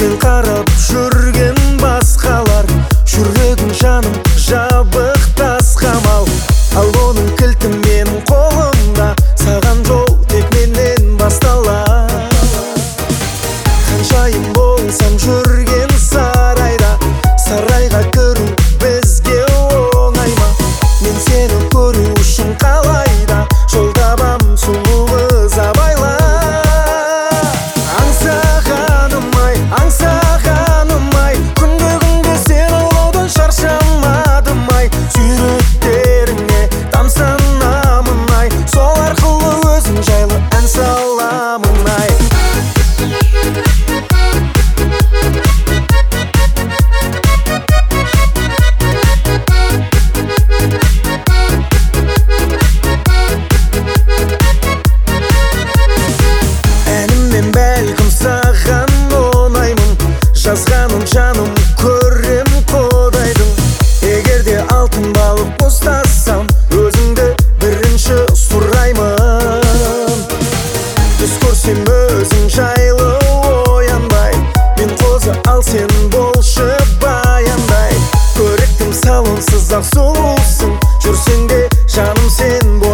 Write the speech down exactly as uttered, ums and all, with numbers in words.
көзбен қарап жүрген басқалар, жүрегім жаным жабық тас қамал. Ал оның кілті менің қолымда, саған жол тек менен басталар. Қаншайым болсам жүрген сарайда, сарайға кіру бізге оңай ма? Мен сені көру үшін қалайда жол табам сұлу қыз абайла. Аңсағаным-ай, аңсағаным-ай, күнде күнде сені ойлаудан шаршамадым-ай. Сүйреттеріңе тамсанамын-ай, сол арқылы өзің жайлы ән саламын-ай. Бәлкім саған оңаймын, жазғаным жаным көрем қодайдың. Егерде алтын балық ұстасам, өзіңді бірінші сұраймын. Түс көрсем өзің жайлы оянбай, мен қозы ал сен болшы баяндай. Көріктім салонсыз ақ сұлусың, жүрсең де жаным сен бол.